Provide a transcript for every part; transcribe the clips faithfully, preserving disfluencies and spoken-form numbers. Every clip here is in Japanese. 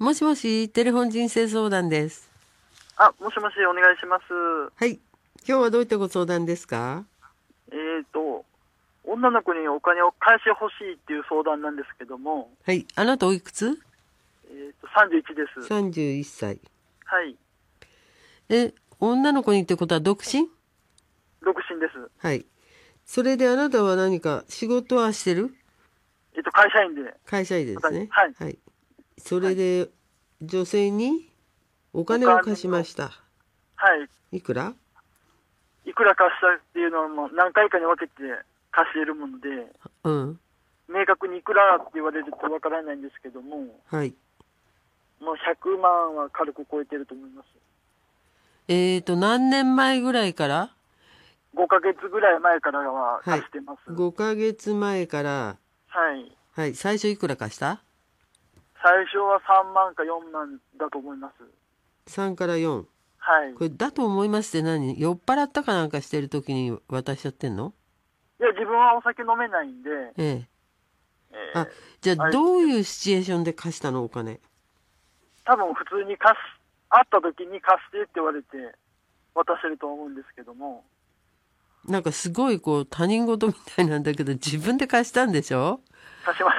もしもし、テレフォン人生相談です。 あ、もしもし、お願いします。 はい。今日はどういったご相談ですか？ えーと、女の子にお金を返してほしいっていう相談なんですけども、 はい。あなたおいくつ？ えーと、さんじゅういちです。 さんじゅういっさい。 はい、 え、女の子にってことは独身？ 独身です。 はい。それであなたは何か仕事はしてる？ えーと、会社員で、 会社員です私、 ね。 はい、 はい。そはい、 れで女性におお金を貸しま金を、 した。 はい、 いくら？ いくら貸したっていうのも何回かに分けて貸しているもので、 うん。 明確にいくらって言われるとわからないんですけども、 はい。 もうひゃくまんは軽く超えてると思います。 えーと、何年前ぐらいから？ ごかげつぐらい前からははい。 貸してます。 ごかげつまえから、 はい。 はい。最初いくら貸した？ 最初はさんまんかよんまんだと思います。 さん からよん。 はい。 これだと思いますって何？酔っ払ったかなんかしてる時に渡しちゃってんの？ いや、自分はお酒飲めないんで、 ええ。 えあ、じゃあー、あれ、 どういうシチュエーションで貸したのお金？ 多分普通に貸し、会った時に貸してって言われて渡してると思うんですけども、 なんかすごいこう他人事みたいなんだけど自分で貸したんでしょ？ 貸しました。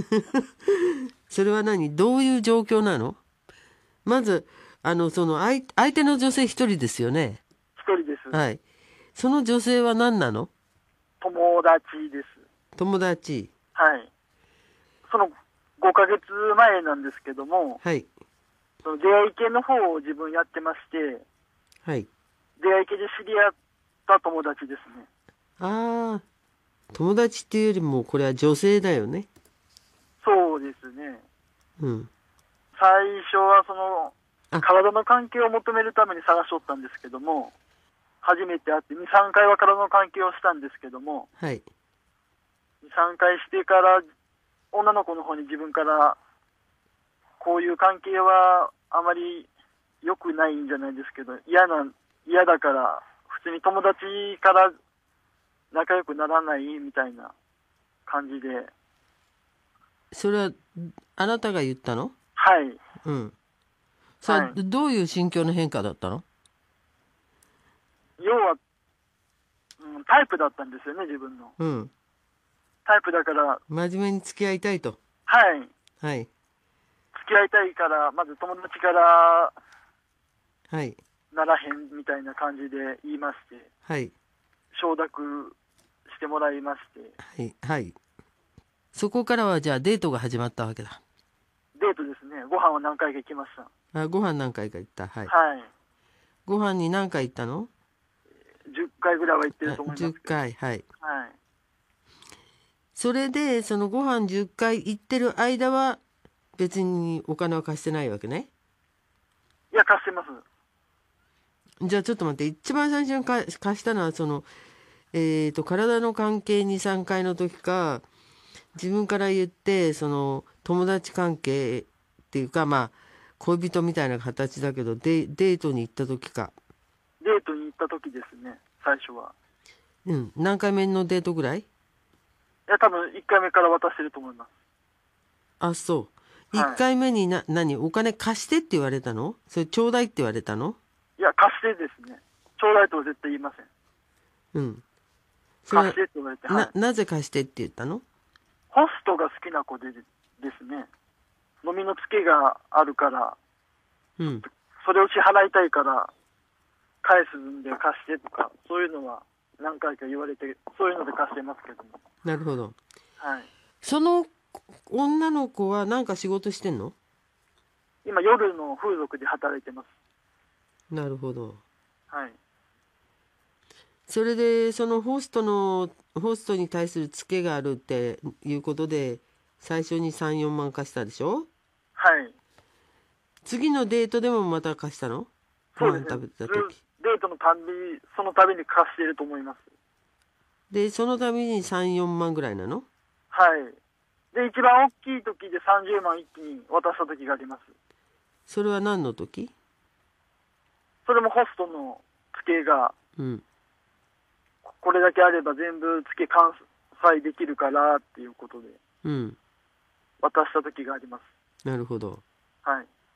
それは何？どういう状況なの？まず、あの、その相、相手の女性一人ですよね。 一人です。 はい。その女性は何なの？ 友達です。 友達。 はい。そのごかげつまえなんですけども、 はい。 その出会い系の方を自分やってまして、 はい。 出会い系で知り合った友達ですね。 ああ、友達っていうよりもこれは女性だよね。 そうですね。 うん。 最初はそのあ、 体の関係を求めるために探しとったんですけども、初めて会ってに、さんかいは体の関係をしたんですけども、 はい。 に、さんかいしてから女の子の方に自分からこういう関係はあまり良くないんじゃないですけど、嫌な、嫌だから普通に友達から仲良くならないみたいな感じで、 それはあなたが言ったの？ はい、 うん。それははい。 どういう心境の変化だったの？ 要は、うん、タイプだったんですよね、自分の。 うん。 タイプだから、 真面目に付き合いたいと。 はい、 はい。 付き合いたいから、まず友達からはい。 ならへんみたいな感じで言いまして、 はい。 承諾してもらいまして、 はい。はい。そこからはじゃあデートが始まったわけだ。 デートですね、ご飯は何回か行きました。 あ、ご飯何回か行った。はい。 はい。 ご飯に何回行ったの？ じゅっかいぐらいは行ってるあ、 と思いま 10 すけど。 回。はい。 はい。 それで、そのご飯じゅっかい行ってる間は、別にお金は貸してないわけね。 いや、貸してます。 じゃあちょっと待って、一番最初に貸貸したのは、その、えっと、体の関係に、さんかいの時か、自分から言って、その、友達関係っていうか、まあ、恋人みたいな形だけど、デ、デートに行った時か。 デートに行った時ですね、最初は。 うん。何回目のデートぐらい？ いや、多分いっかいめから渡してると思います。 あ、そう。1 はい。 回目にな、何お金貸してって言われたの？それちょうだいって言われたの？ いや、貸してですね。ちょうだいとは絶対言いません。 うん。それは、 貸してって言われて、はな、 い。 なぜ貸してって言ったの？ ホストが好きな子でですね、飲みのつけがあるから、 うん。 それを支払いたいから、返すんで貸してとか、そういうのは何回か言われて、そういうので貸してますけども。 なるほど。 はい。 その女の子は何か仕事してんの？ 今、夜の風俗で働いてます。 なるほど。 はい。 それで、そのホストの、ホストに対するツケがあるっていうことで、最初にさん、よんまん貸したでしょ？ はい。 次のデートでもまた貸したの？ごそうですね。 飯食べてたず時。 デートのたんび、その度に貸していると思います。 で、そのためにさん、よんまんぐらいなの？ はい。で、一番大きい時でさんじゅうまん一気に渡した時があります。 それは何の時？ それもホストの付けが、 うん。 これだけあれば全部付け完済できるからっていうことで、 うん。 渡した時があります。 なるほど。 はい。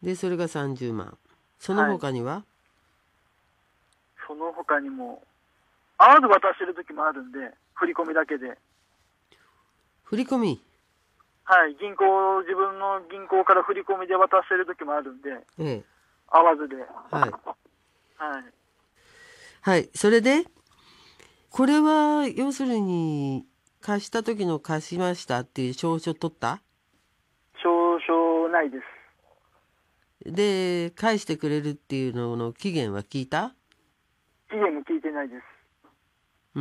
でそれがさんじゅうまん。その他には、 はい、その他にもアード渡してる時もあるんで、振り込みだけで。 振り込み、 はい、銀行、自分の銀行から振り込みで渡してる時もあるんで、 ええ、 会わずで。 はいはい。 はい。それでこれは要するに貸した時の貸しましたっていう証書取った？ 証書ないです。 で返してくれるっていうのの期限は聞いた？ 期限も聞いてないです。 うん。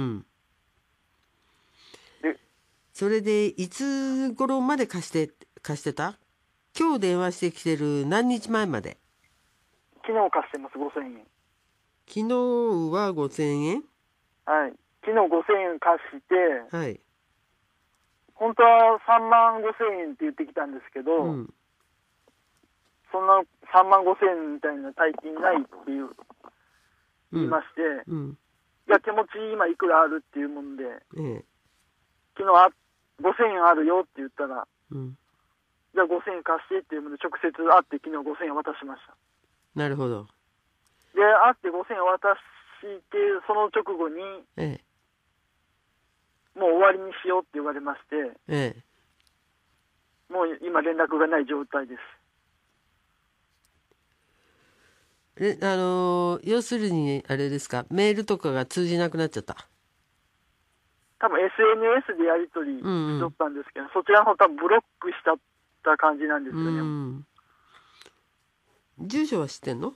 で、 それでいつ頃まで貸して貸してた？今日電話してきてる何日前まで？ 昨日貸してます、ごせんえん。 昨日はごせんえん？ はい。昨日ごせんえん貸して、 はい。 本当はさんまんごせんえんって言ってきたんですけど、 うん。 そんなさんまんごせんえんみたいな大金ないっていう言いまして、 うん。 いや、手持ち今いくらあるっていうもんで、 ええ。 昨日あごせんえんあるよって言ったら、 うん。 じゃあごせんえん貸してっていうので直接会って昨日ごせんえん渡しました。 なるほど。 で、会ってごせんえん渡して、その直後に、 ええ。 もう終わりにしようって言われまして、 ええ。 もう今連絡がない状態です。 で、あのー要するにあれですか、メールとかが通じなくなっちゃった？ 多分 エスエヌエス でやり取りしとったんですけど、うんうん、そちらの方多分ブロックしちゃった感じなんですよね。 うん。住所は知ってんの？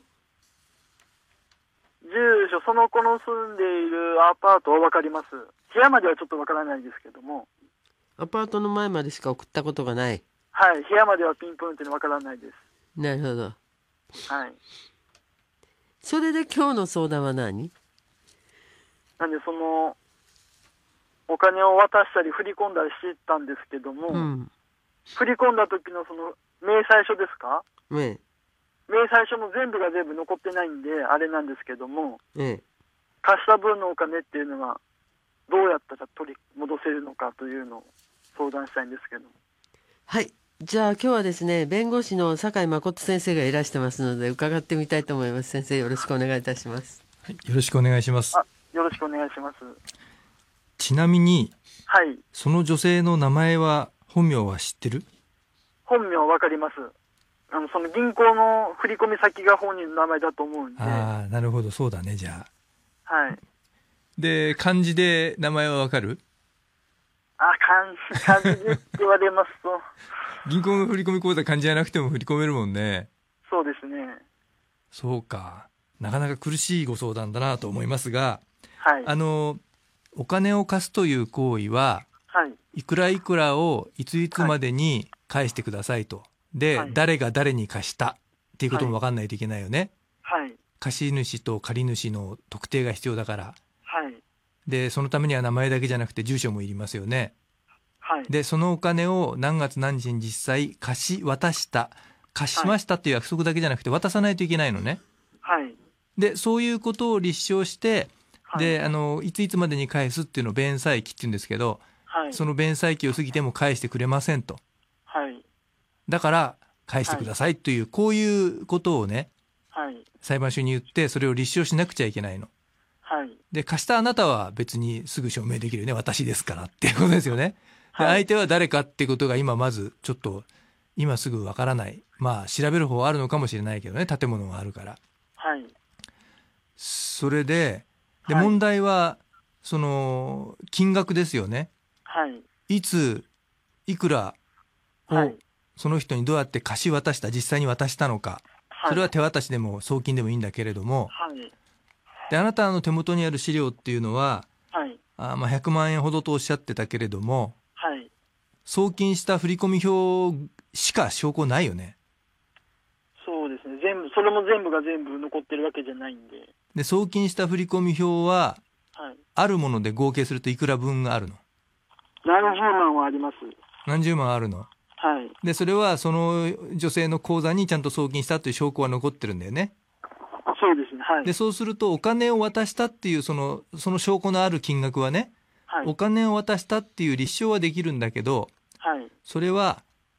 住所、その子の住んでいるアパートは分かります。部屋まではちょっと分からないですけども。 アパートの前までしか送ったことがない？ はい、部屋まではピンポイントに分からないです。 なるほど。 はい。 それで今日の相談は何？ なんでその、お金を渡したり振り込んだりしてたんですけども、 うん。 振り込んだ時のその明細書ですか？ ええ。 明細書の全部が全部残ってないんで、あれなんですけども、 ええ。 貸した分のお金っていうのは、どうやったら取り戻せるのかというのを相談したいんですけど。 はい。じゃあ今日はですね、弁護士の酒井誠先生がいらしてますので、伺ってみたいと思います。先生、よろしくお願いいたします。 はい、よろしくお願いします。 あ、よろしくお願いします。 ちなみに、 はい。 その女性の名前は、本名は知ってる？ 本名はわかります。あの、その銀行の振込先が本人の名前だと思うんで。 ああ、なるほど、そうだね、じゃあ。 はい。 で、漢字で名前はわかる？ あ、漢字、漢字でって言われますと。 銀行の振込口座漢字じゃなくても振り込めるもんね。 そうですね。 そうか。なかなか苦しいご相談だなと思いますが、 はい。 あの、お金を貸すという行為は、 はい。 いくらいくらをいついつまでに返してくださいと。で、 はい、 誰が誰に貸したっていうことも分かんないといけないよね。 はい。 貸主と借り主の特定が必要だから。 はい。 で、そのためには名前だけじゃなくて住所もいりますよね。 はい。 で、そのお金を何月何日に実際貸し渡した、貸しましたっていう約束だけじゃなくて渡さないといけないのね。 はい。 で、そういうことを立証して、 はい、 で、あの、いついつまでに返すっていうのを弁済期って言うんですけど、 はい、 その弁済期を過ぎても返してくれませんと。 はい。 だから返してくださいという、はい、こういうことをね、はい、裁判所に言ってそれを立証しなくちゃいけないの。はい、で、貸したあなたは別にすぐ証明できるよね。私ですからっていうことですよね。で、相手は誰かっていうことが今まずちょっと今すぐわからない。まあ調べる方はあるのかもしれないけどね、建物があるから。はい。それで、で、はい、問題はその金額ですよね。はい。いついくらをその人にどうやって貸し渡した、実際に渡したのか。それは手渡しでも送金でもいいんだけれども、はい、であなたの手元にある資料っていうのは、はい、あまあひゃくまんえんほどとおっしゃってたけれども、はい、送金した振込表しか証拠ないよね。 そうですね。全部それも全部が全部残ってるわけじゃないんで。 で送金した振込表は、はい、あるもので合計するといくら分があるの？ 何十万はあります。 何十万あるの？はい、でそれはその女性の口座にちゃんと送金したという証拠は残ってるんだよね。 そうですね、はい、 でそうするとお金を渡したっていうその、その証拠のある金額はね、はい、お金を渡したっていう立証はできるんだけど、はい、それは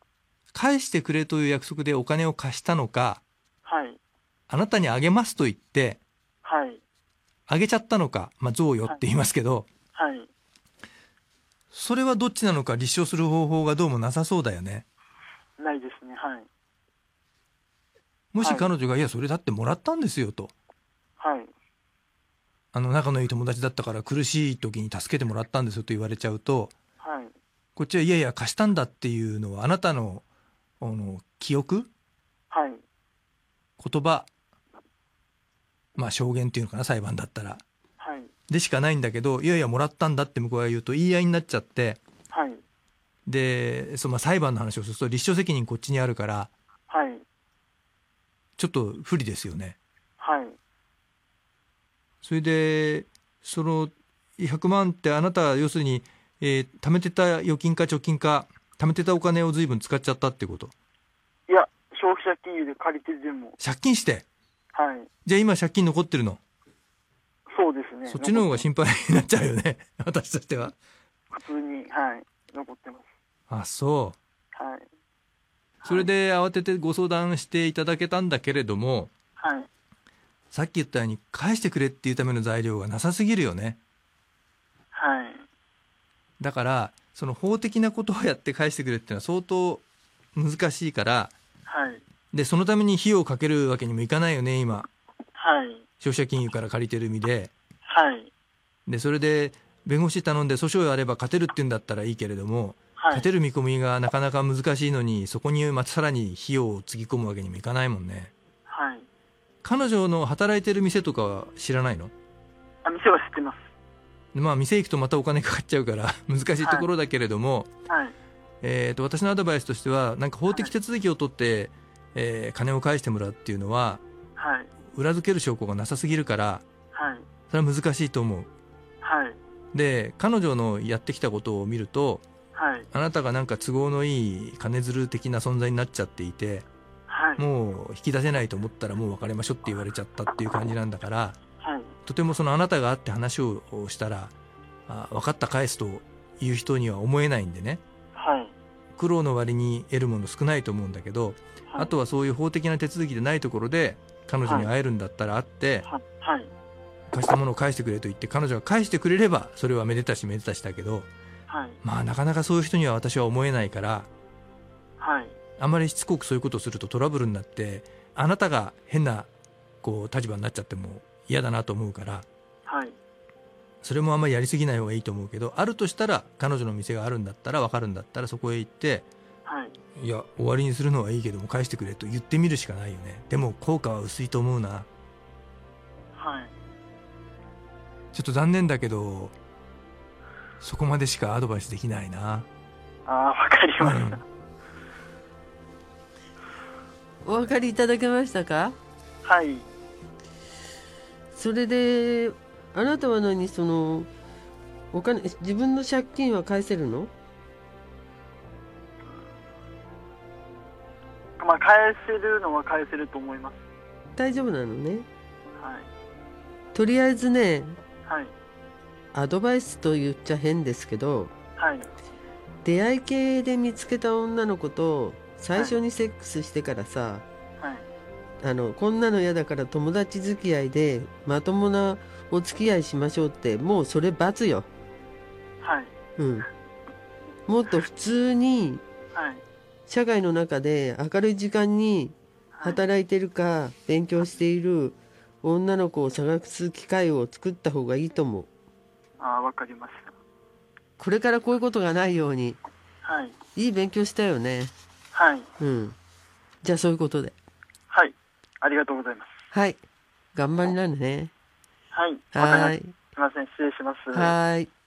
返してくれという約束でお金を貸したのか、 はい。 あなたにあげますと言って、 はい。 あげちゃったのか、まあ、贈与って言いますけど、 はい。 それはどっちなのか立証する方法がどうもなさそうだよね。 ないですね。はい。 もし彼はい。 女が、いや、それだってもらったんですよと。 はい。 あの、仲のいい友達だったから苦しい時に助けてもらったんですよと言われちゃうと、 はい。 こっちは、いやいや、貸したんだっていうのは、あなたの、あの、記憶はい。 言葉、まあ、証言っていうのかな、裁判だったら。 はい。 でしかないんだけど、いやいや、もらったんだって向こうが言うと言い合いになっちゃって、 はい。 で、そのまあ裁判の話をすると立証責任こっちにあるから、 はい。 ちょっと不利ですよね。 はい。 それで、そのひゃくまんってあなた、要するに、えー、貯めてた預金か貯金か、貯めてたお金を随分使っちゃったってこと？ いや、消費者金融で借りてでも。 借金して？ はい。 じゃあ今借金残ってるの？ そうですね。 そっちの方が心配になっちゃうよね私としては。 普通に、はい、残ってます。 あ、そう。 はい。 それで慌ててご相談していただけたんだけれども、 はい。 さっき言ったように返してくれっていうための材料がなさすぎるよね。 はい。 だからその法的なことをやって返してくれっていうのは相当難しいから、 はい。 でそのために費用をかけるわけにもいかないよね今。 はい。 消費者金融から借りてる意味で。 はい。 でそれで弁護士頼んで訴訟をやれば勝てるっていうんだったらいいけれども、 はい。 勝てる見込みがなかなか難しいのに、そこにまたさらに費用をつぎ込むわけにもいかないもんね。 はい。 彼女の働いてる店とかは知らないの？ あ、店は知ってます。 まあ店行くとまたお金かかっちゃうから難しいところだけれども、 はい。 えー、と私のアドバイスとしては、なんか法的手続きを取って、えー金を返してもらうっていうのははい。 裏付ける証拠がなさすぎるから、 はい。 それは難しいと思う。 はい。 で彼女のやってきたことを見ると、 はい。 あなたがなんか都合のいい金づる的な存在になっちゃっていて、 はい。 もう引き出せないと思ったらもう別れましょうって言われちゃったっていう感じなんだから、 はい。 とてもそのあなたが会って話をしたら、あ分かった返すという人には思えないんでね、 はい。 苦労の割に得るもの少ないと思うんだけど、 はい。 あとはそういう法的な手続きでないところで彼女に会えるんだったら会って、 はい。はい。 貸したものを返してくれと言って彼女が返してくれればそれはめでたしめでたしだけど、 はい。 まあなかなかそういう人には私は思えないから、 はい。 あまりしつこくそういうことをするとトラブルになって、あなたが変なこう立場になっちゃっても嫌だなと思うから、 はい。 それもあんまりやりすぎない方がいいと思うけど、あるとしたら彼女の店があるんだったら、分かるんだったらそこへ行って、 はい。 いや終わりにするのはいいけども返してくれと言ってみるしかないよね。でも効果は薄いと思うな。 はい。 ちょっと残念だけどそこまでしかアドバイスできないな。 ああ、わかりました。 お分かりいただけましたか？ はい。 それであなたは何、そのお金、自分の借金は返せるの？ まあ、返せるのは返せると思います。 大丈夫なのね。 はい。 とりあえずね、 はい。 アドバイスと言っちゃ変ですけど、 はい。 出会い系で見つけた女の子と最初にセックスしてからさ、 はい。 あのこんなの嫌だから友達付き合いでまともなお付き合いしましょうって、もうそれ罰よ。 はい。 うん。もっと普通にはい。 社会の中で明るい時間に働いてるか勉強している女の子を探す機会を作った方がいいと思う。 ああ、わかりました。 これからこういうことがないように。 はい。 いい勉強したよね。 はい。 うん。じゃあそういうことで。 はい。ありがとうございます。 はい。頑張りなね。 はい。 はーい。 すみません。失礼します。 はーい。